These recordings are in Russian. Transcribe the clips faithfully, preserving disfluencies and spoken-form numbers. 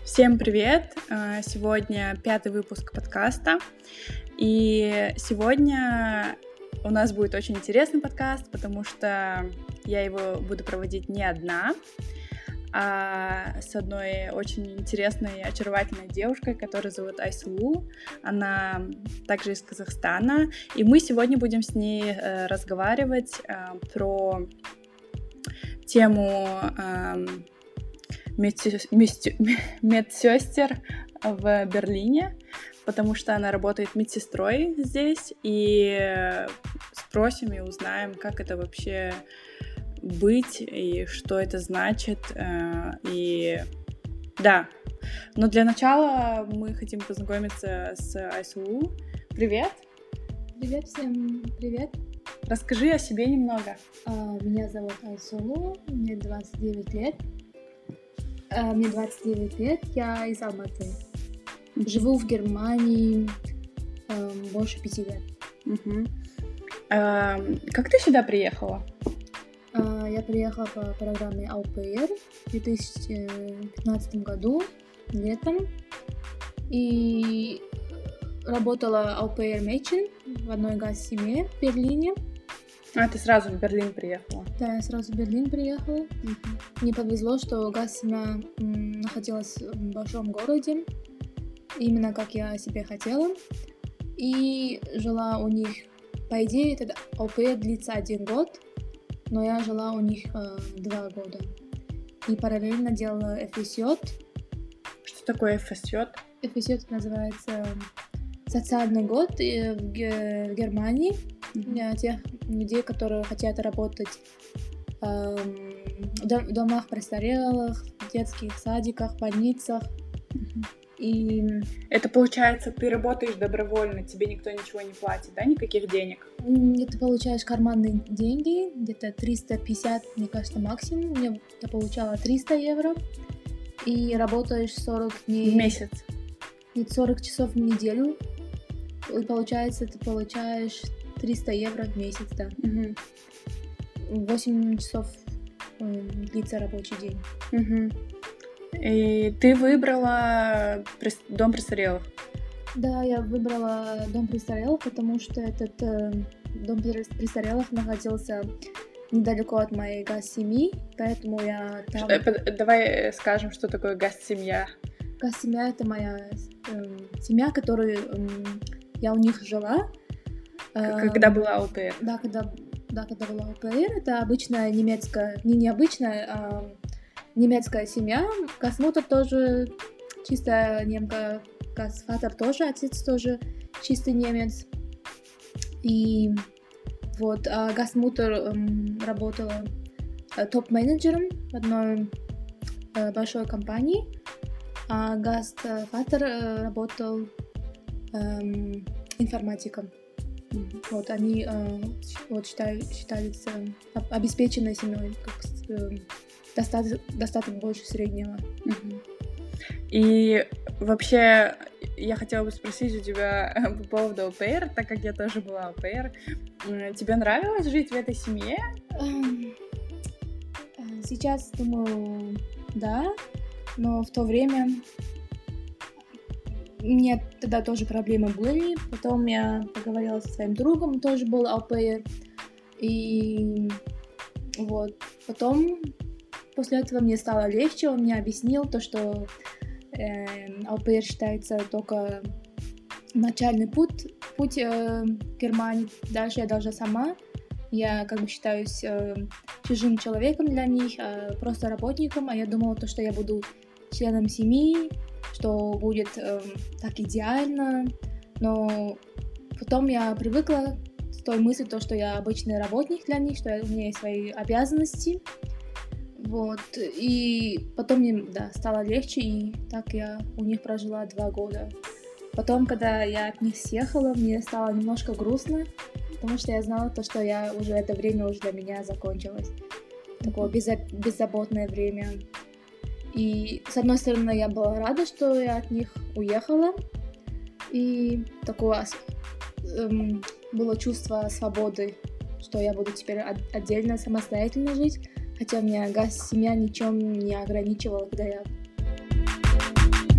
Всем привет! Сегодня пятый выпуск подкаста, и сегодня у нас будет очень интересный подкаст, потому что я его буду проводить не одна, а с одной очень интересной, очаровательной девушкой, которая зовут Айсулу. Она также из Казахстана, и мы сегодня будем с ней разговаривать про тему медсестер в Берлине, потому что она работает медсестрой здесь, и спросим и узнаем, как это вообще быть и что это значит. И да, но для начала мы хотим познакомиться с Айсулу. Привет! Привет всем, привет! Расскажи о себе немного. Меня зовут Айсулу, мне двадцать девять лет. Мне двадцать девять лет, я из Алматы. Живу в Германии э, больше пяти лет. Uh-huh. Uh, как ты сюда приехала? Uh, я приехала по программе эй пи ар в две тысячи пятнадцатом году, летом. И работала эй пи ар-мэйчин в одной газ-семье в Берлине. А, ты сразу в Берлин приехала? Да, я сразу в Берлин приехала. Uh-huh. Мне повезло, что газ-семья м, находилась в большом городе, именно как я себе хотела. И жила у них, по идее, этот эй пи ар длится один год, но я жила у них э, два года. И параллельно делала эф эс ю. Что такое эф эс ю? эф эс ю называется социальный год в Германии. Для тех людей, которые хотят работать э, в домах престарелых, в детских садиках, больницах. Mm-hmm. И это получается, ты работаешь добровольно, тебе никто ничего не платит, да, никаких денег? Ты получаешь карманные деньги, где-то триста пятьдесят, мне кажется, максимум. Я, я получала триста евро, и работаешь сорок дней... В месяц? Нет, сорок часов в неделю, и получается, ты получаешь триста евро в месяц, да. Угу. восемь часов э, длится рабочий день. Угу. И ты выбрала дом престарелых? Да, я выбрала дом престарелых, потому что этот э, дом престарелых находился недалеко от моей газ-семьи, поэтому я там... Что, давай скажем, что такое газ-семья. Газ-семья — это моя э, семья, которую э, я у них жила. Когда была эй пи ар? Да, когда, да, когда была эй пи ар, это обычная немецкая, не необычная, а немецкая семья. Газмутер тоже чистая немка, Газфатер тоже, отец тоже чистый немец. И вот, а Газмутер эм, работала э, топ-менеджером в одной э, большой компании, а Газфатер э, работал эм, информатиком. Вот, они э, вот, считали, считались э, обеспеченной семьей, как, э, достаток, достаток больше среднего. Uh-huh. И вообще, я хотела бы спросить у тебя по поводу эй пи ар, так как я тоже была эй пи ар. Тебе нравилось жить в этой семье? Сейчас, думаю, да, но в то время... У меня тогда тоже проблемы были. Потом я поговорила со своим другом, он тоже был эй пи ар. И вот. Потом, после этого мне стало легче. Он мне объяснил то, что э, эй пи ар считается только начальный путь, путь э, в Германии. Дальше я должна сама. Я как бы считаюсь э, чужим человеком для них, э, просто работником. А я думала, то, что я буду членом семьи, что будет э, так идеально, но потом я привыкла с той мыслью, то, что я обычный работник для них, что у меня есть свои обязанности, вот, и потом мне, да, стало легче, и так я у них прожила два года. Потом, когда я от них съехала, мне стало немножко грустно, потому что я знала то, что я уже это время уже для меня закончилось, такое безза- беззаботное время. И, с одной стороны, я была рада, что я от них уехала, и такое эм, было чувство свободы, что я буду теперь от- отдельно, самостоятельно жить, хотя меня газ-семья ничем не ограничивала, когда я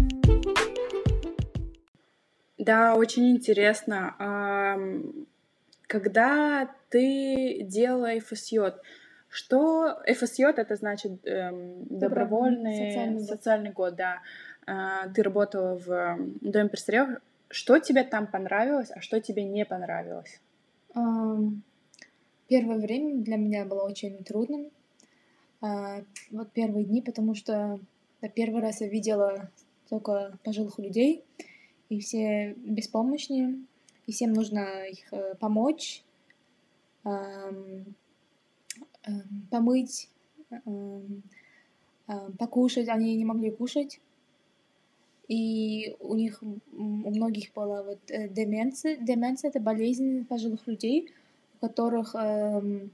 Да, очень интересно. Ам, Когда ты делала эф эс ю, что эф эс ю это значит эм, Добровольный добровольный социальный год. социальный год, да. А, Ты работала в м, Доме престарелых. Что тебе там понравилось, а что тебе не понравилось? Ам, Первое время для меня было очень трудным. А, Вот первые дни, потому что да, первый раз я видела только пожилых людей, и все беспомощные, и всем нужно их э, помочь, ам, ам, помыть, ам, ам, покушать. Они не могли кушать, и у них м, у многих была вот э, деменция. Деменция — это болезнь пожилых людей, у которых эм,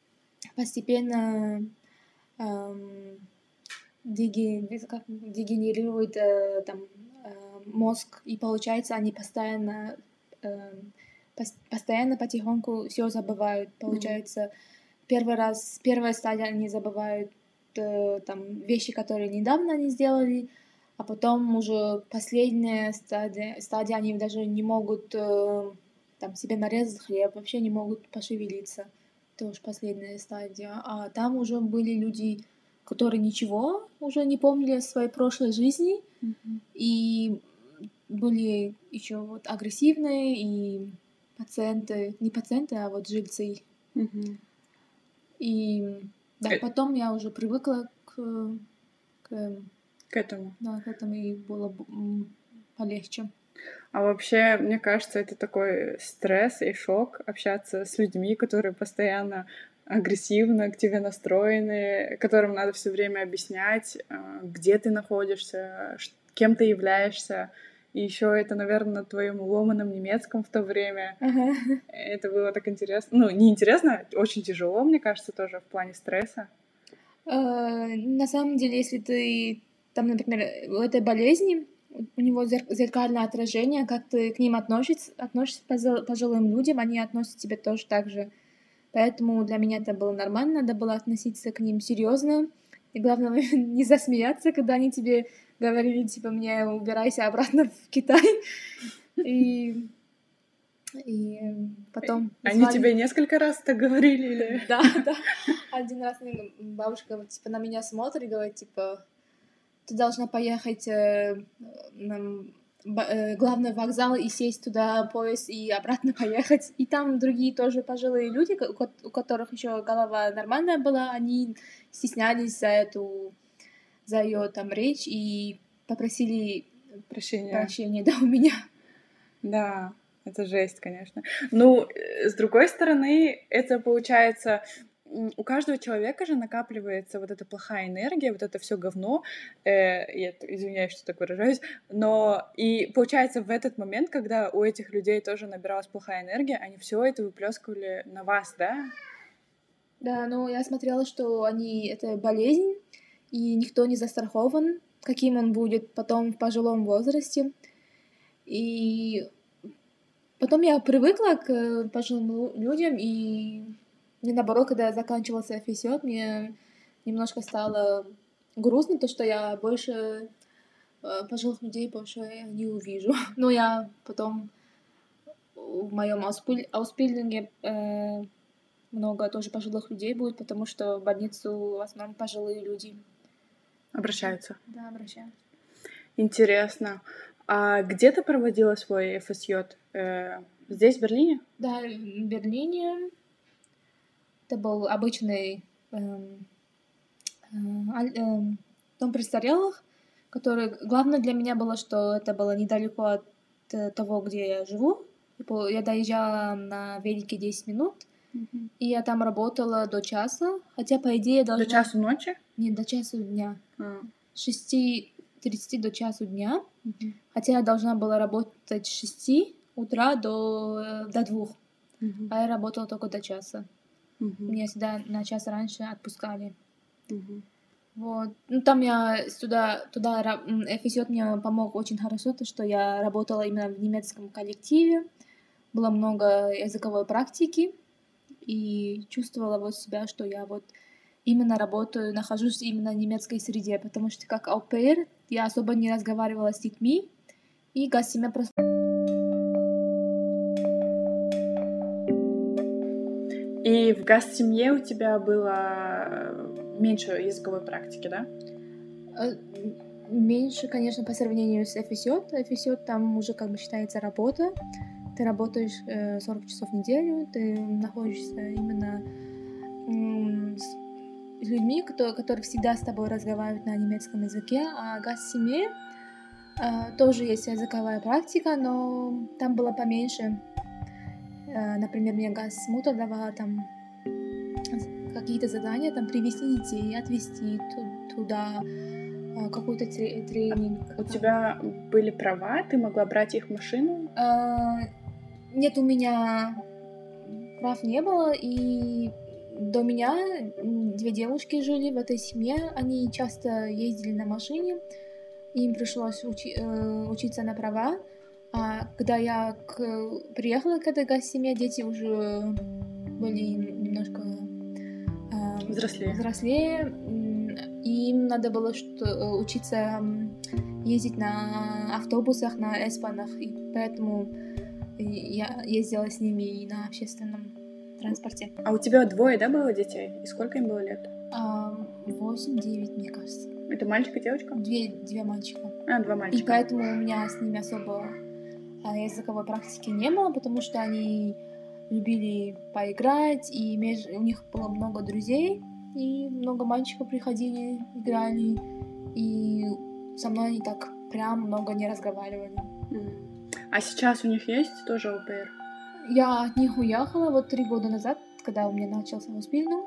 постепенно ам, деге- как дегенерирует э, там э, мозг, и получается они постоянно эм, пос- постоянно потихоньку все забывают. Мгм. Получается, первый раз, первая стадия они забывают э, там вещи, которые недавно они сделали, а потом уже последняя стадия, стадия они даже не могут э, там себе нарезать хлеб, вообще не могут пошевелиться. Это уж последняя стадия. А там уже были люди, которые ничего уже не помнили о своей прошлой жизни, Мгм. и были еще вот агрессивные, и пациенты, не пациенты, а вот жильцы. Мгм. И да, Э, потом я уже привыкла к, к, К этому. да, к этому, и было б- м, полегче. А вообще, мне кажется, это такой стресс и шок общаться с людьми, которые постоянно агрессивно к тебе настроены, которым надо все время объяснять, а, где ты находишься, ш- кем ты являешься. И еще это, наверное, на твоем ломаном немецком в то время. Ага. Это было так интересно. Ну, не интересно, очень тяжело, мне кажется, тоже в плане стресса. Э, На самом деле, если ты там, например, у этой болезни, у него зер- зеркальное отражение, как ты к ним относишься, относишься к позо- пожилым людям, они относятся к тебе тоже так же. Поэтому для меня это было нормально, надо было относиться к ним серьезно. И главное, не засмеяться, когда они тебе говорили, типа, мне убирайся обратно в Китай. И, и потом Они звали... тебе несколько раз так говорили или... Да, да. Один раз мне бабушка вот, типа, на меня смотрит и говорит, типа, ты должна поехать э, на ба- э, главный вокзал и сесть туда поезд и обратно поехать. И там другие тоже пожилые люди, ко- у ко- у которых еще голова нормальная была, они стеснялись за эту, за ее там речь и попросили Прощения. прощения, да, у меня. Да, это жесть, конечно. Ну, э, с другой стороны, это получается, м, у каждого человека же накапливается вот эта плохая энергия, вот это все говно. Э, я т- извиняюсь, что так выражаюсь, но и получается в этот момент, когда у этих людей тоже набиралась плохая энергия, они все это выплескивали на вас, да? Да, но я смотрела, что они это болезнь, и никто не застрахован, каким он будет потом в пожилом возрасте. И потом я привыкла к э, пожилым лю- людям, и мне наоборот, когда заканчивался физиот, мне немножко стало грустно, то, что я больше э, пожилых людей больше не увижу. Но я потом в моем ауспилдинге э, много тоже пожилых людей будет, потому что в больницу в основном пожилые люди. Обращаются. Да, обращаются. Интересно. А где ты проводила свой эф эс ю? Э, здесь, в Берлине? Да, в Берлине это был обычный эм, э, аль- эм, дом престарелых, который... Главное для меня было, что это было недалеко от э, того, где я живу. Типа, я доезжала на велике десять минут, Мгм. и я там работала до часа, хотя, по идее, я До должна... часу ночи? Не, до часу дня. А, С шести тридцати до часу дня, мгм. хотя я должна была работать с шести утра до, э, до двух, Мгм. а я работала только до часа. Мгм. Меня всегда на час раньше отпускали. Мгм. Вот. Ну, там я сюда, туда, ра- м, эф эс ю мне помог очень хорошо, то, что я работала именно в немецком коллективе, было много языковой практики, и чувствовала вот себя, что я вот именно работаю, нахожусь именно в немецкой среде, потому что как au pair я особо не разговаривала с детьми, и гостями просто И в гастсемье у тебя было меньше языковой практики, да? Меньше, конечно, по сравнению с эф эс ю. эф эс ю там уже как бы считается работа. Ты работаешь сорок часов в неделю, ты находишься именно с людьми, которые, которые всегда с тобой разговаривают на немецком языке. А гастсемье тоже есть языковая практика, но там было поменьше. Например, мне гастмутер давала там какие-то задания, там привезти детей, отвезти туда, какой-то тренинг. У тебя были права? Ты могла брать их в машину? Нет, у меня прав не было, и до меня две девушки жили в этой семье, они часто ездили на машине, им пришлось учи- учиться на права. А когда я к... приехала к этой гастсемье, дети уже были немножко э, взрослее. взрослее, и им надо было что... учиться ездить на автобусах, на эспанах, и поэтому я ездила с ними и на общественном транспорте. А у тебя двое, да, было детей? И сколько им было лет? Восемь-девять, мне кажется. Это мальчик и девочка? Две, две мальчика. А, два мальчика. И поэтому у меня с ними особо языковой практики не было, потому что они любили поиграть, и меж... у них было много друзей, и много мальчиков приходили, играли, и со мной они так прям много не разговаривали. Mm. А сейчас у них есть тоже ау пэ эр? Я от них уехала вот три года назад, когда у меня начался Ausbildung,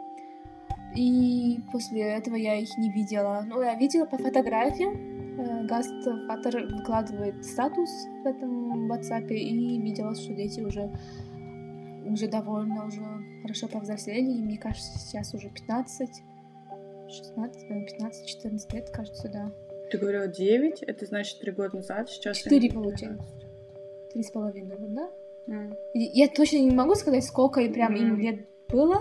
и после этого я их не видела. Ну, я видела по фотографиям. Гастфатер выкладывает статус в этом WhatsApp, и видела, что дети уже, уже довольно уже хорошо повзрослели, и мне кажется, сейчас уже пятнадцать, шестнадцать, пятнадцать, четырнадцать лет, кажется, да. Ты говорила девять, это значит три года назад, сейчас... четыре получается. Три с половиной, да? Mm. Я точно не могу сказать, сколько и прям mm. им лет было.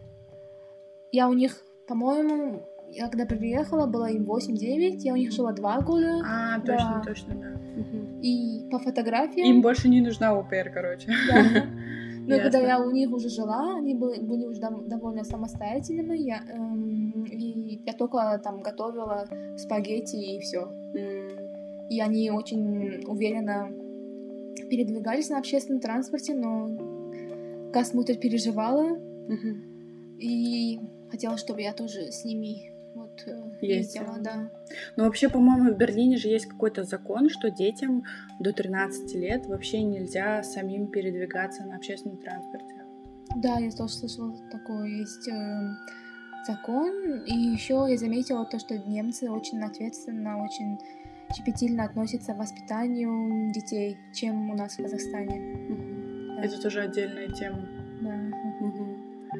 Я у них, по-моему... Я когда приехала, было им восемь-девять, я у них жила два года. А, да. точно, точно, да. Угу. И по фотографиям... Им больше не нужна ау пэ эр, короче. Да. Но когда я у них уже жила, они были, были уже довольно самостоятельными, я, эм, и я только там готовила спагетти и все. Mm. И они очень уверенно передвигались на общественном транспорте, но гастмутер переживала mm-hmm. и хотела, чтобы я тоже с ними вот, ездила, да. Но вообще, по-моему, в Берлине же есть какой-то закон, что детям до тринадцати лет вообще нельзя самим передвигаться на общественном транспорте. Да, я тоже слышала, такой есть э, закон. И еще я заметила то, что немцы очень ответственно, очень щепетильно относятся к воспитанию детей, чем у нас в Казахстане. Mm-hmm. Да. Это тоже отдельная тема. Да. Mm-hmm.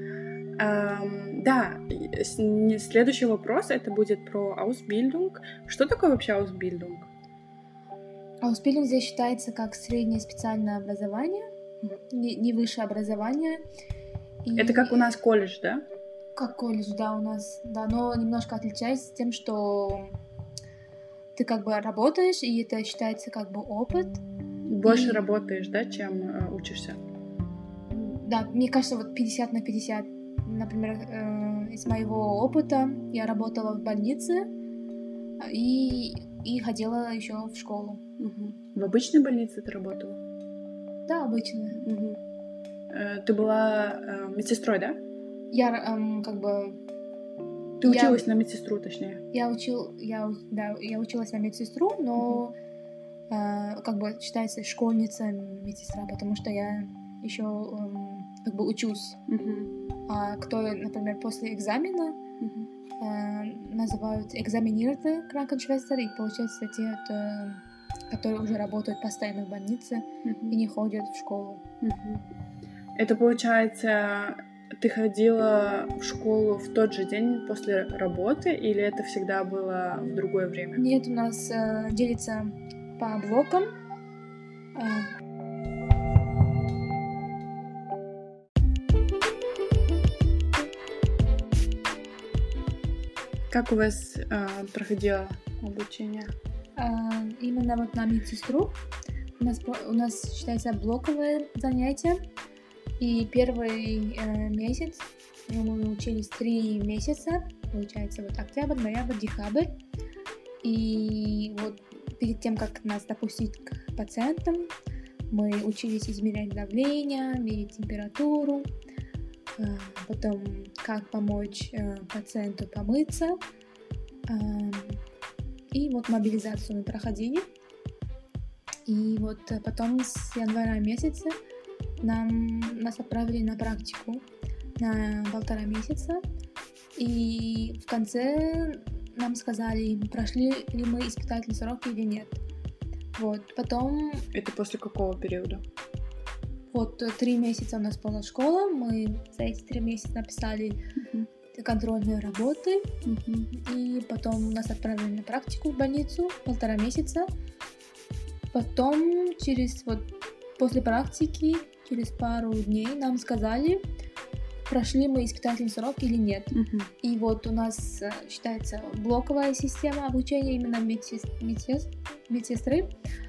Um, да, следующий вопрос, это будет про Ausbildung. Что такое вообще Ausbildung? Ausbildung здесь считается как среднее специальное образование, не, не высшее образование. И... Это как у нас колледж, да? Как колледж, да, у нас, да, но немножко отличается тем, что ты как бы работаешь, и это считается как бы опыт. Больше и... работаешь, да, чем э, учишься? Да, мне кажется, вот пятьдесят на пятьдесят. Например, э, из моего опыта я работала в больнице и, и ходила еще в школу. Угу. В обычной больнице ты работала? Да, обычная. Угу. Э, ты была э, медсестрой, да? Я э, как бы... Ты училась я, на медсестру, точнее? Я, учил, я, да, я училась на медсестру, но угу. э, как бы считается школьница медсестра, потому что я еще э, как бы учусь. Угу. А кто, например, после экзамена uh-huh. э, называют экзаменированные Krankenschwester, и получается те, это, которые уже работают постоянно в больнице uh-huh. и не ходят в школу. Uh-huh. Это получается, ты ходила в школу в тот же день после работы, или это всегда было в другое время? Нет, у нас э, делится по блокам. Э, Как у вас э, проходило обучение? А, именно вот на медсестру у нас, у нас считается блоковое занятие. И первый э, месяц мы учились три месяца, получается, вот октябрь, ноябрь, декабрь. И вот перед тем, как нас допустить к пациентам, мы учились измерять давление, мерить температуру, э, потом как помочь э, пациенту помыться. Э, и вот мобилизацию мы проходили. И вот потом с января месяца нам, нас отправили на практику на полтора месяца. И в конце нам сказали, прошли ли мы испытательный срок или нет. Вот, потом... Это после какого периода? Вот, три месяца у нас была школа, мы за эти три месяца написали uh-huh. контрольные работы, uh-huh. и потом нас отправили на практику в больницу полтора месяца. Потом, через вот, после практики, через пару дней нам сказали, прошли мы испытательный срок или нет. Uh-huh. И вот у нас считается блоковая система обучения именно медсестры. Медсес, медсестры.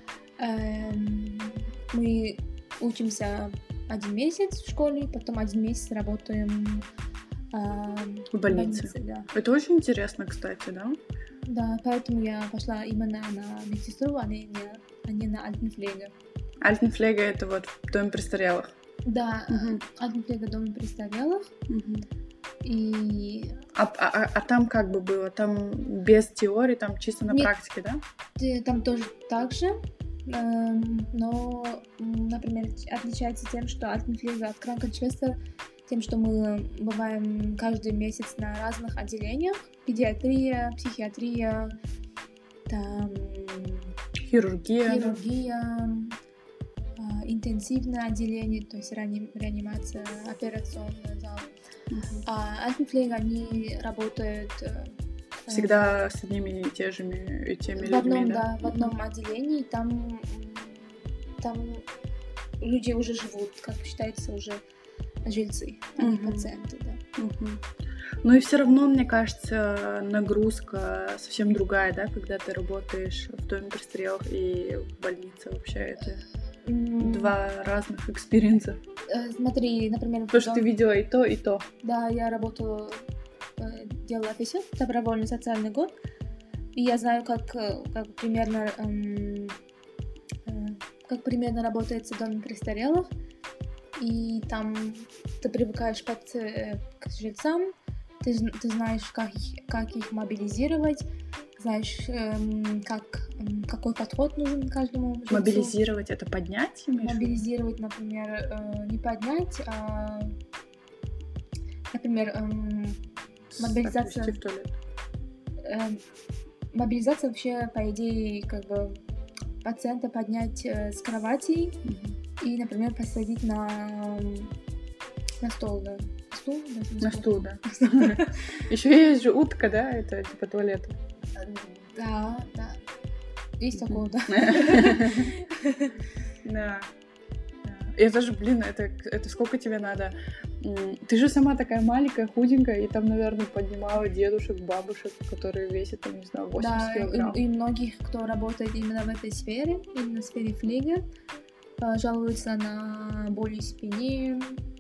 Эм, мы учимся один месяц в школе, потом один месяц работаем э, в больнице. больнице, да. Это очень интересно, кстати, да? Да, поэтому я пошла именно на медсестру, а не, а не на Альтенпфлеге. Альтенпфлеге — это вот в доме престарелых? Да, uh-huh. Альтенпфлеге — дом престарелых. Uh-huh. И... А, а, а там как бы было? Там без теории, там чисто на Нет, практике, да? Там тоже так же. Но, например, отличается тем, что Альтенпфлеге от Krankenschwester тем, что мы бываем каждый месяц на разных отделениях. Педиатрия, психиатрия, там... хирургия, хирургия, интенсивное отделение, то есть реани... реанимация, операционный зал. Uh-huh. А Альтенпфлеге они работают... Всегда с одними и те же и теми в одном, людьми, да? да, в одном отделении, там, там люди уже живут, как считается, уже жильцы, а не uh-huh. пациенты, да. Uh-huh. Ну и все равно, мне кажется, нагрузка совсем другая, да, когда ты работаешь в доме престарелых и в больнице. Вообще это mm. два разных экспириенса. Uh, смотри, например... Потому что дом... ты видела и то, и то. Да, я работала... делала ФСО, добровольный социальный год, и я знаю, как, как примерно эм, э, как примерно работает в доме престарелых, и там ты привыкаешь под, э, к жильцам, ты, ты знаешь, как их, как их мобилизировать, знаешь, эм, как, эм, какой подход нужен каждому жильцу. Мобилизировать — это поднять? Мобилизировать, например, э, не поднять, а, например, эм, мобилизация, в туалет. Э, мобилизация вообще, по идее, как бы пациента поднять э, с кровати mm-hmm. и, например, посадить на, на стол, да. Стул, да, на стул, да. Еще есть же утка, да, это типа туалета. Да, да. Есть такое, да. Да. Это же, блин, это, это сколько тебе надо? Ты же сама такая маленькая, худенькая, и там, наверное, поднимала дедушек, бабушек, которые весят, там, не знаю, восемьдесят килограмм. Да, и, и многих, кто работает именно в этой сфере, именно в сфере флига, жалуются на боли в спине,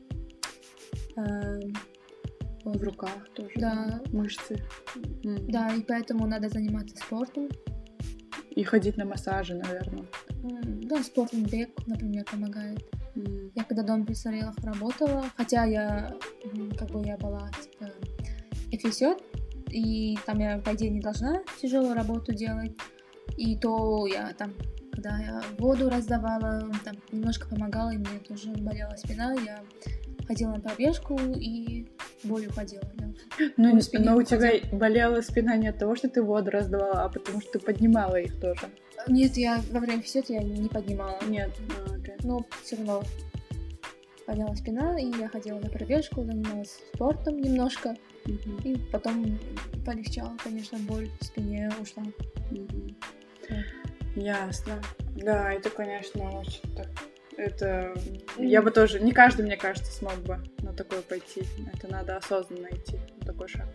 э, в руках тоже, да, мышцы. Mm. Да, и поэтому надо заниматься спортом. И ходить на массажи, наверное. Mm, да, спортом, бег, например, помогает. Mm. Я когда в доме престарелых работала, хотя я, как бы я была, типа, эфесёт, и там я, по идее, не должна тяжелую работу делать, и то я там, когда я воду раздавала, там немножко помогала, и мне тоже болела спина, я ходила на пробежку, и боль уходила, да. Ну, но у тебя болела спина не от того, что ты воду раздавала, а потому что ты поднимала их тоже. Нет, я во время физиотерапии я не поднимала. Нет, а, okay. Но все равно болела спина, и я ходила на пробежку, занималась спортом немножко, uh-huh. и потом полегчало, конечно, боль в спине ушла. Uh-huh. Yeah. Ясно. Да, это, конечно, очень так. Это mm. я бы тоже, не каждый, мне кажется, смог бы на такое пойти. Это надо осознанно идти на такой шаг.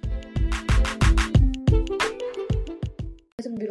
Поэтому беру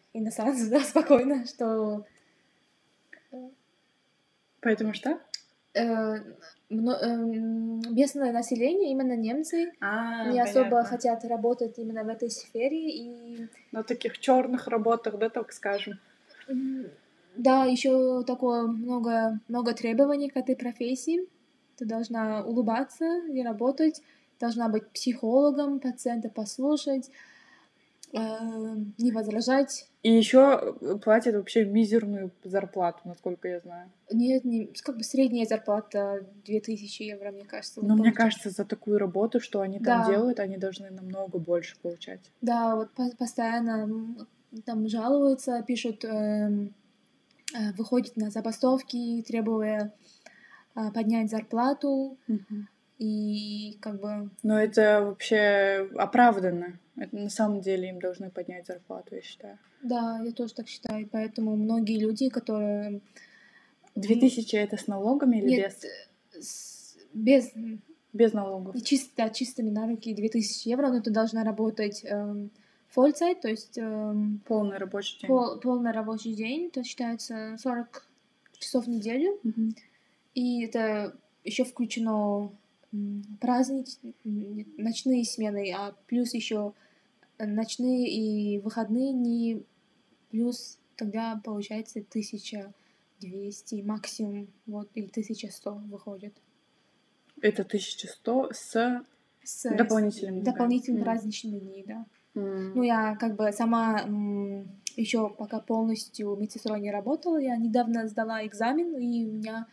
иностранцев, да, спокойно, что... Поэтому что? э, мно- эм, местное население, именно немцы, А, не особо понятно. хотят работать именно в этой сфере. И На таких черных работах, да, так скажем. м, да, еще такое много, много требований к этой профессии. Ты должна улыбаться и работать, должна быть психологом, пациента послушать, э, не возражать. И еще платят вообще мизерную зарплату, насколько я знаю. Нет, не, как бы средняя зарплата две тысячи евро, мне кажется. Но мне кажется, за такую работу, что они там Да. делают, они должны намного больше получать. Да, вот по- постоянно м, там жалуются, пишут, эм, э, выходят на забастовки, требуя э, поднять зарплату. Мгм. И как бы... Но это вообще оправданно. Это на самом деле им должны поднять зарплату, я считаю. Да, я тоже так считаю. Поэтому многие люди, которые... Две тысячи это с налогами или Нет, без? с- без... Без налогов. И чисто, да, чистыми на руки две тысячи евро, но ты должна работать эм, full-time, то есть эм, Полный рабочий день. пол, полный рабочий день, то считается сорок часов в неделю. Мгм. И это еще включено м, праздник, м, ночные смены, а плюс еще ночные и выходные дни, плюс тогда получается тысяча двести максимум, вот, или тысяча сто выходит. Это тысяча сто с С дополнительными деньгами. дополнительными М. праздничными дни, да. М. Ну, я как бы сама еще пока полностью медсестрой не работала, я недавно сдала экзамен, и у меня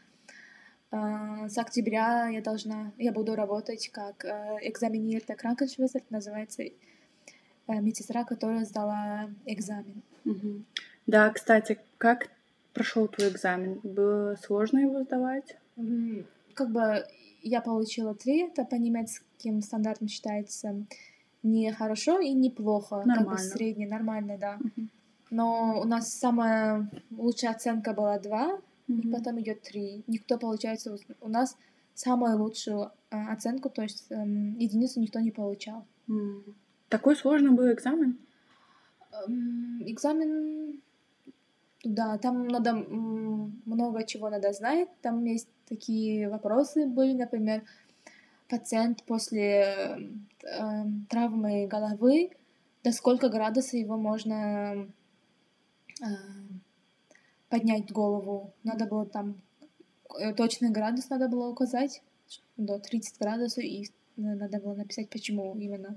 э, с октября я должна, я буду работать как э, экзамениerte Krankenschwester, называется э, медсестра, которая сдала экзамен. Мгм. Да, кстати, как прошел твой экзамен? Было сложно его сдавать? М, Как бы я получила три, это по немецким стандартам считается не хорошо и не плохо, как бы Нормально. средне, нормально, да. Мгм. Но у нас самая лучшая оценка была два, и Мгм. потом идет три. Никто, получается, у- у нас самую лучшую а, оценку, то есть эм, единицу никто не получал. М. Такой сложный был экзамен? Эм, Экзамен, да, там надо м, много чего надо знать. Там есть такие вопросы были, например, пациент после эм, травмы головы, до сколько градусов его можно эм, поднять голову. Надо было там э, точный градус надо было указать, до тридцать градусов, и надо было написать, почему именно.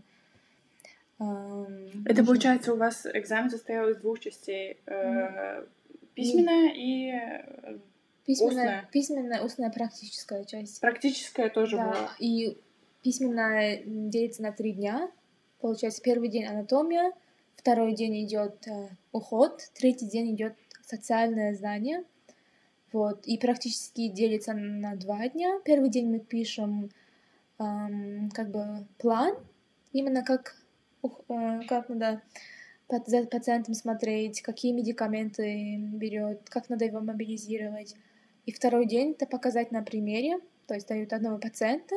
эм, Это нужно- получается, у вас экзамен состоял из двух частей. э, Письменная и э, Письменная, устная. письменная, устная практическая часть. Практическая тоже Да, была. и письменная м, делится на три дня. Получается, первый день анатомия, второй день идет э, уход, третий день идет социальное знание. Вот. И практически делится на два дня. Первый день мы пишем эм, как бы план, именно как, ух- э, как надо пат- за пациентом смотреть, какие медикаменты берет, как надо его мобилизировать. И второй день это показать на примере, то есть дают одного пациента,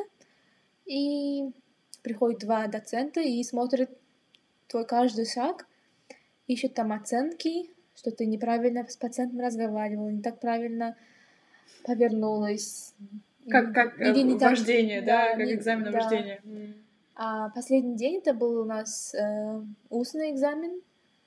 и приходят два доцента и смотрят твой каждый шаг, ищут там оценки, что ты неправильно с пациентом разговаривал, не так правильно повернулась. Как, как э, Или не так- вождение, да, да, как не- экзамен на да. вождение. М. А последний день это был у нас э, устный экзамен.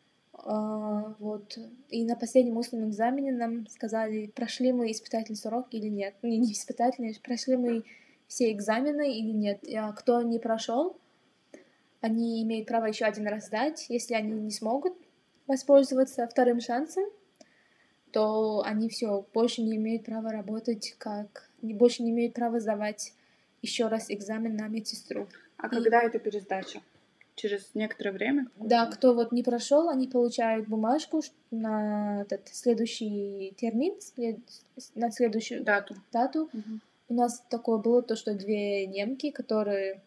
А, вот. И на последнем устном экзамене нам сказали, прошли мы испытательный срок или нет. Не, не испытательный, прошли мы все экзамены или нет. А кто не прошел, они имеют право еще один раз сдать. Если они не смогут воспользоваться вторым шансом, то они все больше не имеют права работать, как не больше не имеют права сдавать еще раз экзамен на медсестру. А И- когда это пересдача? Через некоторое время? Да, кто вот не прошел, они получают бумажку ш- на этот следующий термин, след- на следующую Дату. дату. Мгм. У нас такое было то, что две немки, которые,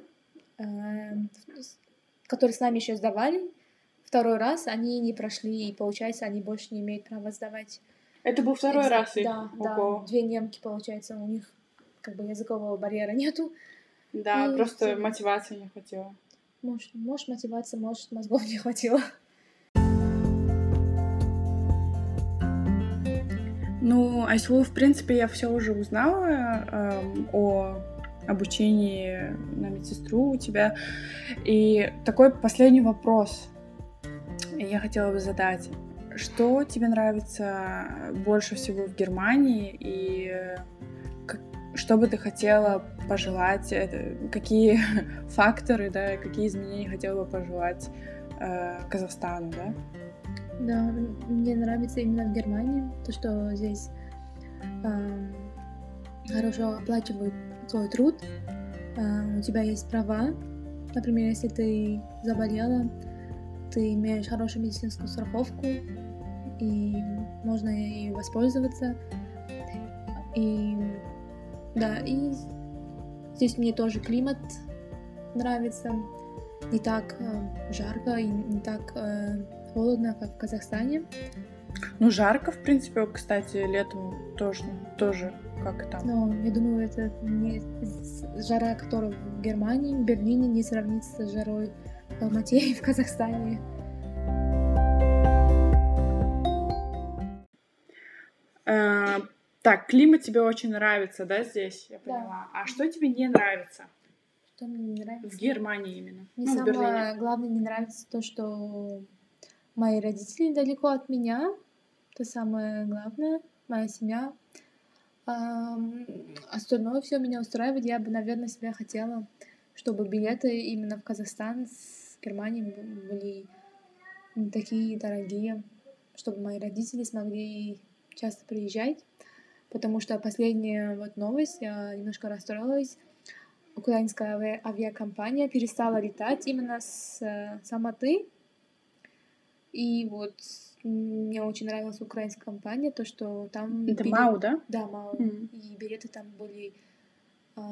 эм, с- которые с нами еще сдавали, второй раз они не прошли, и получается, они больше не имеют права сдавать. Это был второй экза- раз их? Да, да, Ого. две немки, получается, у них как бы языкового барьера нету. Да, И просто всё. мотивации не хватило. Может, может мотивация, может мозгов не хватило. Ну, Айсулу, в принципе, я все уже узнала эм, о обучении на медсестру у тебя. И такой последний вопрос я хотела бы задать. Что тебе нравится больше всего в Германии и как, что бы ты хотела пожелать, это, какие факторы, да, какие изменения хотела бы пожелать э, Казахстану, да? Да, мне нравится именно в Германии то, что здесь э, хорошо оплачивают твой труд, э, у тебя есть права. Например, если ты заболела, ты имеешь хорошую медицинскую страховку, и можно ей воспользоваться. И да, и здесь мне тоже климат нравится. Не так э, жарко и не так э, холодно, как в Казахстане. Ну, жарко, в принципе, кстати, летом тоже, тоже как там. Но я думаю, это не жара, которая в Германии, в Берлине, не сравнится с жарой в Алмате и в Казахстане. А, так, климат тебе очень нравится, да, здесь, я поняла. Да. А что тебе не нравится? Что мне не нравится? В Германии именно. Мне ну, в самое Берлине. главное не нравится то, что мои родители далеко от меня. Это самое главное. Моя семья. А, остальное все меня устраивает. Я бы, наверное, себя хотела, чтобы билеты именно в Казахстан с Германией были не такие дорогие, чтобы мои родители смогли часто приезжать. Потому что последняя вот новость, я немножко расстроилась. Украинская ави- авиакомпания перестала летать именно с э, Алматы. И вот мне очень нравилась украинская компания, то, что там... Это билет... МАУ, да? Да, МАУ. Mm. И билеты там были... Э,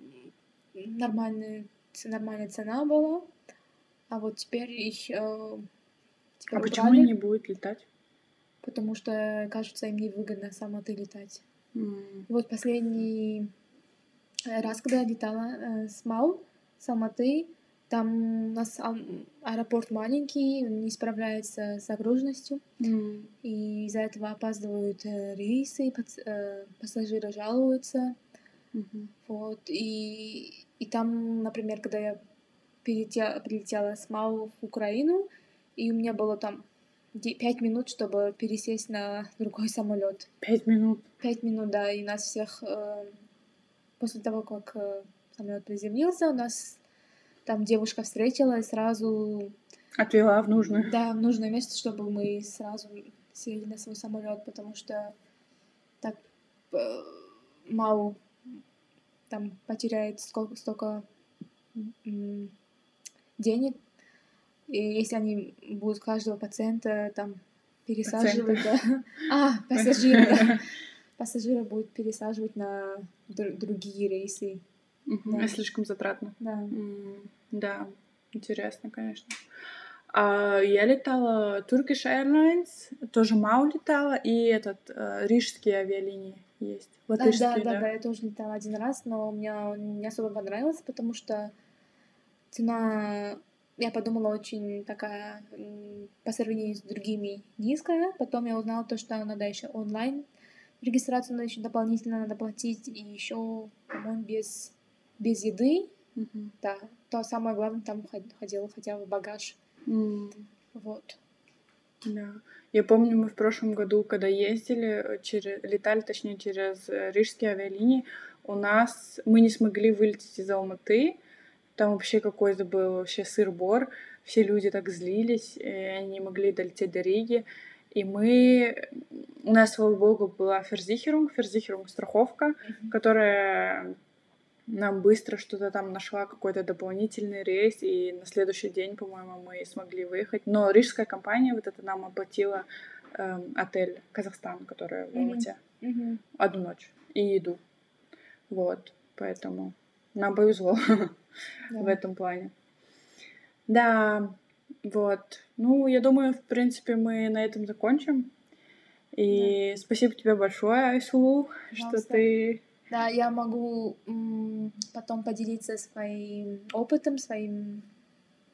нормальные, нормальная цена была. А вот теперь их... Э, теперь А убрали, почему не будет летать? потому что, кажется, им невыгодно с Алматы летать. Mm. Вот последний раз, когда я летала э, с МАУ, с Алматы, там у нас аэропорт маленький, не справляется с загруженностью, Mm. и из-за этого опаздывают э, рейсы, пац- э, пассажиры жалуются. Mm-hmm. Вот, и, и там, например, когда я прилетела, прилетела с МАУ в Украину, и у меня было там пять минут, чтобы пересесть на другой самолет. Пять минут? Пять минут, да, и нас всех... Э, после того, как э, самолет приземлился, у нас там девушка встретила и сразу... Отвела в нужное. Да, в нужное место, чтобы мы сразу сели на свой самолет, потому что так э, МАУ там потеряет сколько, столько м, денег, и если они будут каждого пациента там пересаживать, да, а, пассажира, да, пассажира будут пересаживать на др- другие рейсы. Угу. Да. Слишком затратно. Да. М, Да, интересно, конечно. А я летала Turkish Airlines, тоже МАУ летала, и этот э, рижские авиалинии есть, А, латышские, да, да, да. да, я тоже летала один раз, но мне он не особо понравился, потому что цена, я подумала, очень такая м, по сравнению с другими низкая. Потом я узнала то, что надо еще онлайн регистрацию, надо еще дополнительно надо платить, и еще, по-моему, без, без еды. Мгм. Да, то самое главное, там ход- ходил хотя бы багаж. М, Вот. Да. Я помню, мы в прошлом году, когда ездили, через, летали, точнее, через э, рижские авиалинии, у нас мы не смогли вылететь из Алматы. Там вообще какой-то был вообще сыр-бор. Все люди так злились, и они не могли долететь до Риги. И мы... У нас, слава богу, была Ферзихерунг, Ферзихерунг страховка, Мгм. которая нам быстро что-то там нашла, какой-то дополнительный рейс, и на следующий день, по-моему, мы смогли выехать. Но рижская компания вот это нам оплатила эм, отель Казахстан, который в Мгм. Алмате. Мгм. Одну ночь. И еду. Вот. Поэтому нам повезло Да. в этом плане. Да, вот. Ну, я думаю, в принципе, мы на этом закончим. И спасибо тебе большое, Айсулу, что Пожалуйста. ты... Да, я могу м, потом поделиться своим опытом, своим,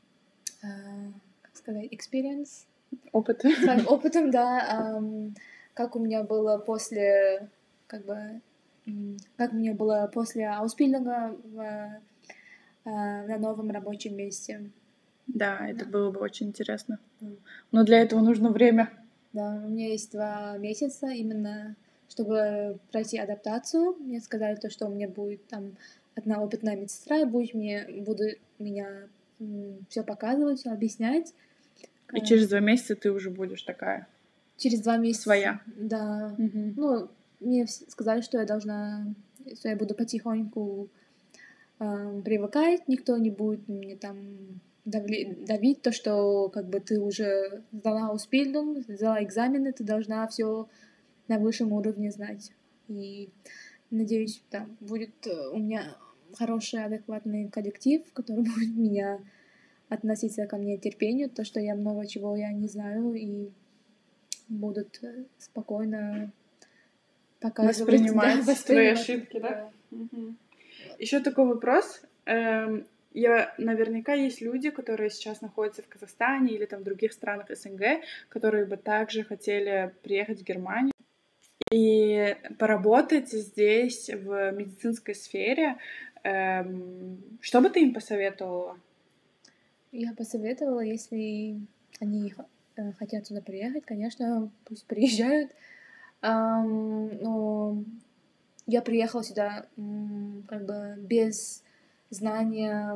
э, как сказать, experience, Опыт. своим опытом, да, ам, как у меня было после, как бы, как у меня было после Ausbildung в, на новом рабочем месте. Да, это да. было бы очень интересно. Mm. Но для этого нужно время. Да, у меня есть два месяца именно, чтобы пройти адаптацию. Мне сказали то, что у меня будет там одна опытная медсестра, и будет мне, буду меня все показывать, объяснять. И через два месяца ты уже будешь такая. Через два месяца. Своя. Да. Угу. Ну, мне сказали, что я должна, что я буду потихоньку э, привыкать, никто не будет мне там давли, давить, то, что как бы ты уже сдала Ausbildung, сдала экзамены, ты должна все на высшем уровне знать. И надеюсь, да, будет у меня хороший, адекватный коллектив, который будет меня относиться ко мне терпению, то, что я много чего я не знаю, и будут спокойно показывать, воспринимать, да, воспринимать твои ошибки, да? да? Угу. Еще такой вопрос. Эм, я, наверняка есть люди, которые сейчас находятся в Казахстане или там в других странах СНГ, которые бы также хотели приехать в Германию и поработать здесь в медицинской сфере. Эм, что бы ты им посоветовала? Я посоветовала, если они хотят сюда приехать, конечно, пусть приезжают. Um, но я приехала сюда um, как бы без знания,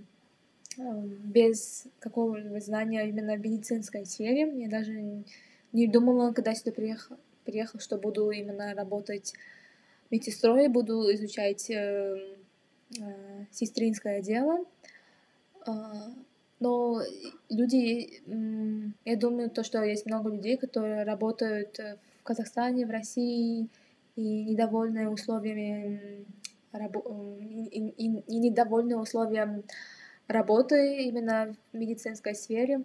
um, без какого-либо знания именно в медицинской сфере. Я даже не думала, когда сюда приехала, приехала, что буду именно работать медсестрой, буду изучать э, э, сестринское дело. Uh, но люди, я думаю, то, что есть много людей, которые работают в Казахстане, в России и недовольны условиями и, и, и недовольны условиям работы именно в медицинской сфере.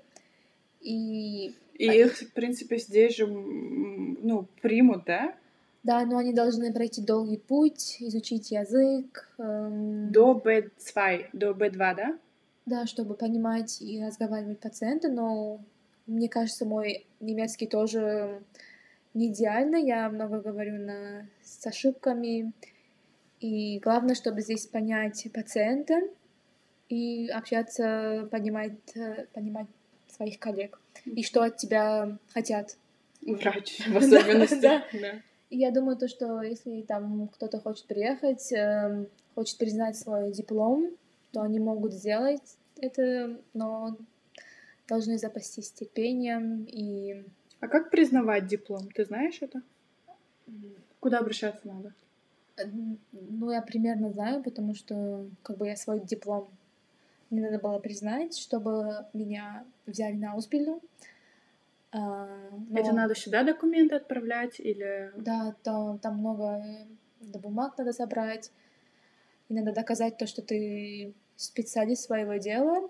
И, и их, в принципе, здесь же, ну, примут, да? Да, но они должны пройти долгий путь, изучить язык. Эм... До бэ два, до бэ два, да? Да, чтобы понимать и разговаривать пациента, но мне кажется, мой немецкий тоже не идеально. Я много говорю на... с ошибками. И главное, чтобы здесь понять пациента и общаться, понимать, понимать своих коллег. И что от тебя хотят. Врач, в особенности. Да, да. И я думаю, то, что если там кто-то хочет приехать, э, хочет признать свой диплом, то они могут сделать это, но должны запастись терпением и... А как признавать диплом? Ты знаешь это? Куда обращаться надо? Ну, я примерно знаю, потому что как бы я свой диплом мне надо было признать, чтобы меня взяли на Ausbildung. А, но... Это надо сюда документы отправлять или... Да, там, там много бумаг надо собрать. И надо доказать то, что ты специалист своего дела.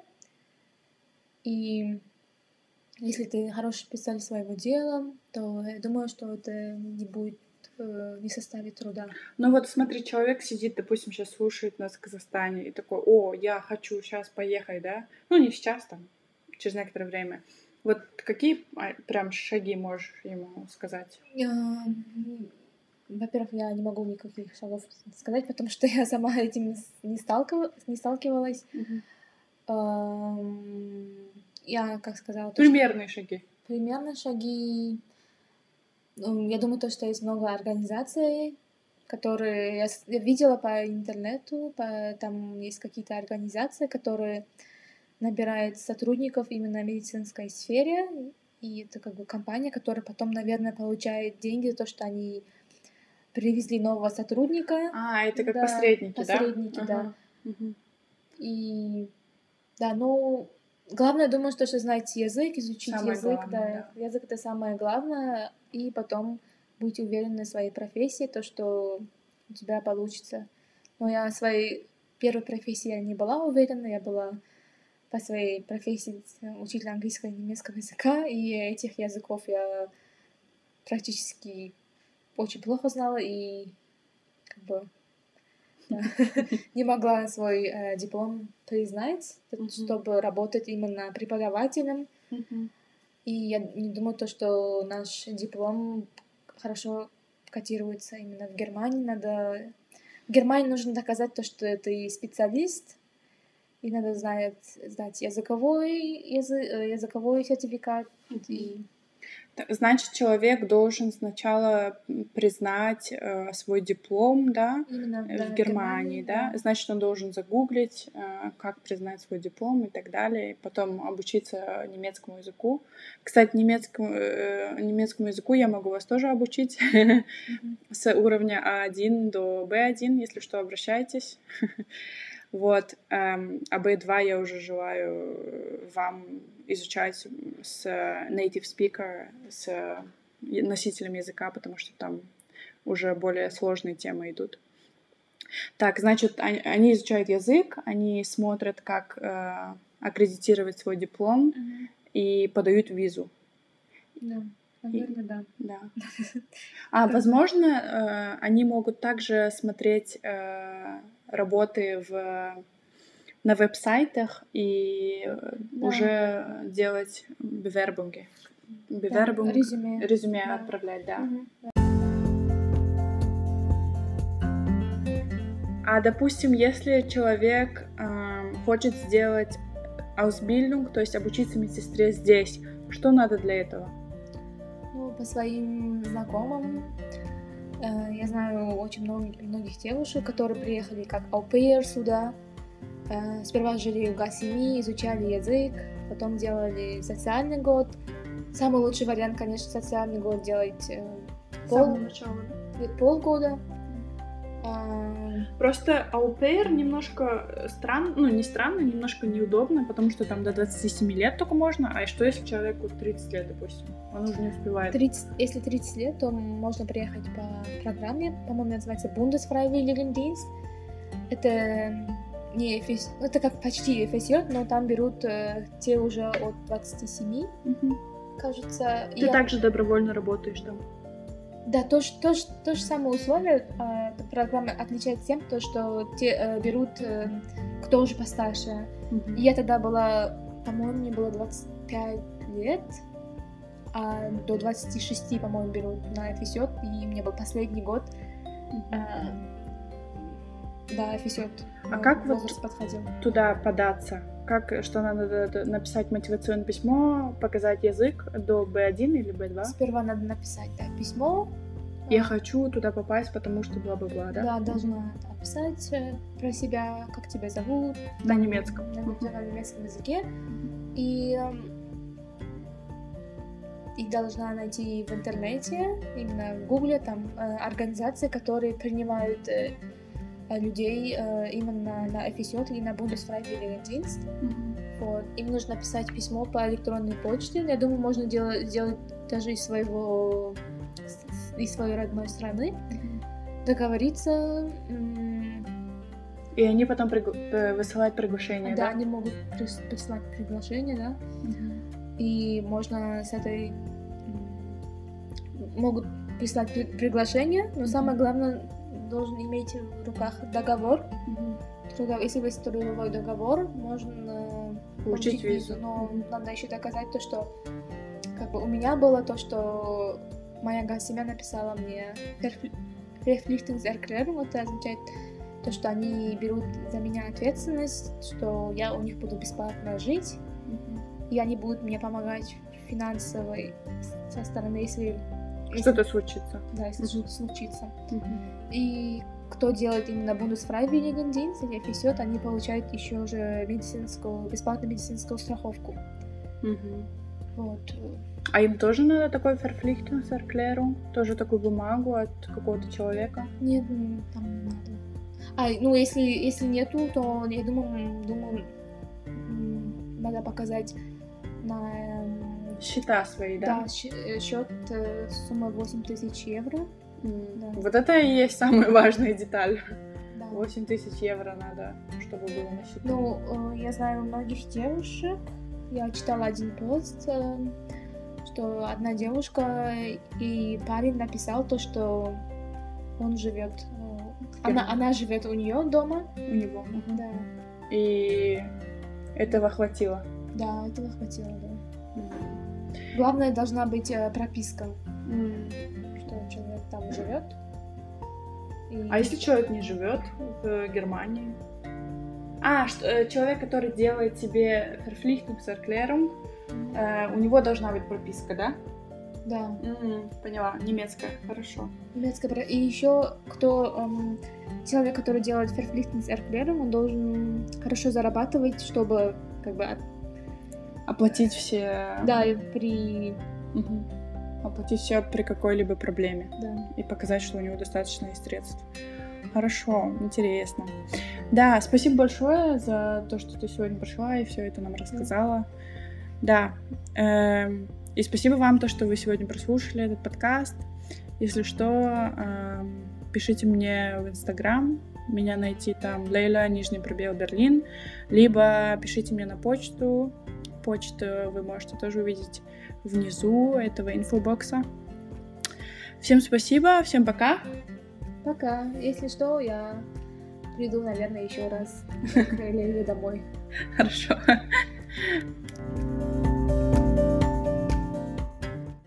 И если ты хороший специалист своего дела, то я думаю, что это не будет, не составит труда. Ну вот смотри, человек сидит, допустим, сейчас слушает нас в Казахстане и такой: о, я хочу сейчас поехать, да? Ну не сейчас, там, через некоторое время. Вот какие прям шаги можешь ему сказать? Во-первых, я не могу никаких шагов сказать, потому что я сама этим не, сталкив... не сталкивалась. Uh-huh. Uh, я, как сказала... Примерные что... шаги. Примерные шаги. Я думаю, то, что есть много организаций, которые я, я видела по интернету. По... Там есть какие-то организации, которые набирают сотрудников именно в медицинской сфере. И это как бы компания, которая потом, наверное, получает деньги за то, что они привезли нового сотрудника. А, это как да, посредники, посредники, да? да. Ага. Угу. И да, ну, главное, думаю, что, что знать язык, изучить самое язык, главное, да. да. Язык — это самое главное, и потом быть уверенной в своей профессии, то, что у тебя получится. Но я в своей первой профессии я не была уверена, я была по своей профессии учитель английского и немецкого языка, и этих языков я практически очень плохо знала и как бы да, не могла свой э, диплом признать, uh-huh. чтобы работать именно преподавателем. Uh-huh. И я не думаю, то, что наш диплом хорошо котируется именно в Германии. Надо... В Германии нужно доказать то, что ты специалист, и надо знать, знать языковой, язы, языковой сертификат. Mm-hmm. И... Значит, человек должен сначала признать э, свой диплом, да, Именно, в да, Германии, Германии, да? да. Значит, он должен загуглить, э, как признать свой диплом и так далее, и потом обучиться немецкому языку. Кстати, немецкому, э, немецкому языку я могу вас тоже обучить mm-hmm. с уровня А один до Бэ один, если что, обращайтесь. Вот, эм, а Бэ два я уже желаю вам изучать с native speaker, с носителем языка, потому что там уже более сложные темы идут. Так, значит, они, они изучают язык, они смотрят, как э, аккредитировать свой диплом mm-hmm. и подают визу. Да, наверное, и, да. да. А, возможно, э, они могут также смотреть э, работы в, на веб-сайтах и да. уже делать bewerbungen. Bewerbung, да, резюме, резюме да. отправлять, да. Угу. А, допустим, если человек э, хочет сделать Ausbildung, то есть обучиться медсестре здесь, что надо для этого? Ну, по своим знакомым, э, я знаю очень много, многих девушек, которые приехали как au pair сюда. Э, сперва жили в Гасими, изучали язык, потом делали социальный год. Самый лучший вариант, конечно, социальный год делать э, пол, полгода. Просто au pair немножко странно, ну не странно, немножко неудобно, потому что там до двадцати семи лет только можно, а что если человеку тридцать лет, допустим, он уже не успевает? тридцать, если тридцать лет, то можно приехать по программе, по-моему, называется Bundesfreiwilligendienst. Это не эф эс, это как почти эф эс ю, но там берут э, те уже от двадцати семи, угу. кажется. Ты я... также добровольно работаешь там? Да, то, то, то, то же самое условие. Э, программа отличается тем, то, что те э, берут, э, кто уже постарше. Mm-hmm. И я тогда была, по-моему, мне было двадцать пять лет, а до двадцати шести, по-моему, берут на эф эс ю, и мне был последний год. Mm-hmm. Э, да, эф эс ю. А как вот подходил. Туда податься? Как, что надо написать мотивационное письмо, показать язык до Бэ один или Бэ два? Сперва надо написать, да, письмо. Я а... хочу туда попасть, потому что бла-бла-бла, да? Да, должна описать про себя, как тебя зовут. На немецком. На, на немецком языке. И, и должна найти в интернете, именно в Гугле, там организации, которые принимают людей э, именно на эф эс ю или на Bundesfreiwilligendienst. Mm-hmm. Вот. Им нужно писать письмо по электронной почте. Я думаю, можно делать, сделать даже из своего из своей родной страны. Mm-hmm. Договориться. М- И они потом пригла- высылают приглашение, да? Да, они могут прислать приглашение, да. Mm-hmm. И можно с этой могут прислать при- приглашение, но mm-hmm. самое главное, должен иметь в руках договор. Mm-hmm. Если есть трудовой договор, можно получить, получить визу. Но mm-hmm. надо еще доказать то, что как бы у меня было то, что моя семья написала мне Verpflichtungserklärung, это означает то, что они берут за меня ответственность, что я у них буду бесплатно жить, mm-hmm. и они будут мне помогать финансовой со стороны, если что-то случится. Да, если что-то mm-hmm. случится. Mm-hmm. И кто делает именно Bundesfreiwilligendienst или эф эс ю, они получают еще уже медицинскую, бесплатную медицинскую страховку. Mm-hmm. Вот. А им тоже надо такой Verpflichtungserklärung? Тоже такую бумагу от какого-то человека? Нет, там не надо. А, ну, если, если нету, то я думаю, думаю, надо показать на... Счета свои, да? Да, счет э, суммой восемь тысяч евро. Mm. Да. Вот это и есть самая важная деталь. Да. восемь тысяч евро надо, чтобы было на счету. Ну, э, я знаю многих девушек. Я читала один пост, э, что одна девушка и парень написал то, что он живет. Э, она, она живет у нее дома. У него. Угу. Да. И этого хватило. Да, этого хватило, да. Mm. Главное, должна быть э, прописка. Mm. что человек там живет. И... А если человек не живет в Германии? А, что, э, человек, который делает себе Verpflichtungserklärung, э, у него должна быть прописка, да? Да. Mm, поняла, немецкая, хорошо. Немецкая. И еще кто эм, человек, который делает Verpflichtungserklärung, он должен хорошо зарабатывать, чтобы как бы оплатить все. Да, и при. Угу. Оплатить все при какой-либо проблеме. Да. И показать, что у него достаточно есть средств. Хорошо, интересно. Да, спасибо большое за то, что ты сегодня пришла и все это нам рассказала. Да. да. Эм, и спасибо вам, то, что вы сегодня прослушали этот подкаст. Если что, эм, пишите мне в Инстаграм. Меня найти там Лейла, нижний пробел, Берлин. Либо пишите мне на почту. Почту вы можете тоже увидеть внизу этого инфобокса. Всем спасибо, всем пока. Пока. Если что, я приду, наверное, еще раз к Лейле домой. Хорошо.